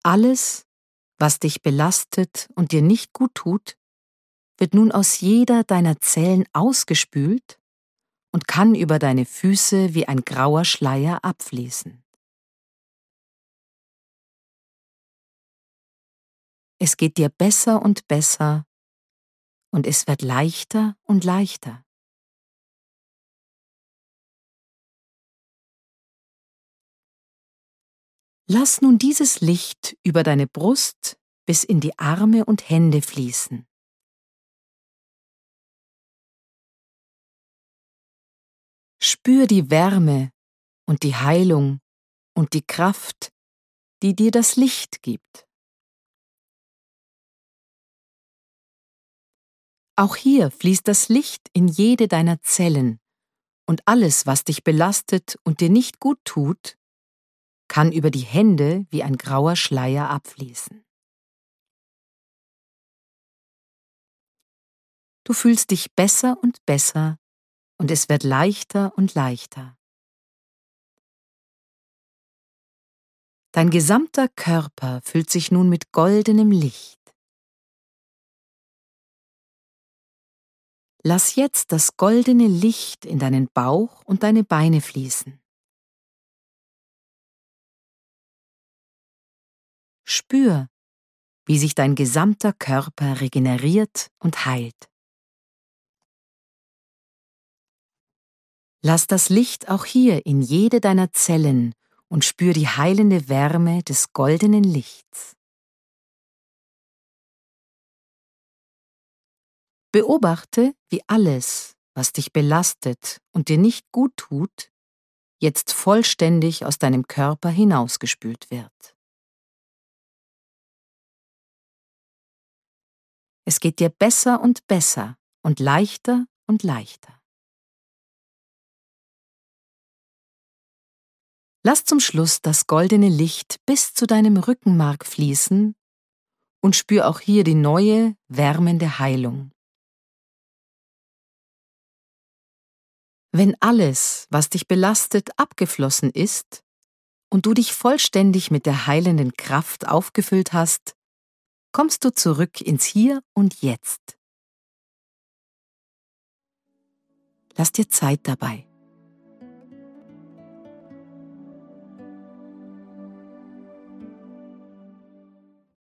Alles, was dich belastet und dir nicht gut tut, wird nun aus jeder deiner Zellen ausgespült und kann über deine Füße wie ein grauer Schleier abfließen. Es geht dir besser und besser und es wird leichter und leichter. Lass nun dieses Licht über deine Brust bis in die Arme und Hände fließen. Spür die Wärme und die Heilung und die Kraft, die dir das Licht gibt. Auch hier fließt das Licht in jede deiner Zellen und alles, was dich belastet und dir nicht gut tut, kann über die Hände wie ein grauer Schleier abfließen. Du fühlst dich besser und besser und es wird leichter und leichter. Dein gesamter Körper füllt sich nun mit goldenem Licht. Lass jetzt das goldene Licht in deinen Bauch und deine Beine fließen. Spür, wie sich dein gesamter Körper regeneriert und heilt. Lass das Licht auch hier in jede deiner Zellen und spür die heilende Wärme des goldenen Lichts. Beobachte, wie alles, was dich belastet und dir nicht gut tut, jetzt vollständig aus deinem Körper hinausgespült wird. Es geht dir besser und leichter und leichter. Lass zum Schluss das goldene Licht bis zu deinem Rückenmark fließen und spür auch hier die neue, wärmende Heilung. Wenn alles, was dich belastet, abgeflossen ist und du dich vollständig mit der heilenden Kraft aufgefüllt hast, kommst du zurück ins Hier und Jetzt. Lass dir Zeit dabei.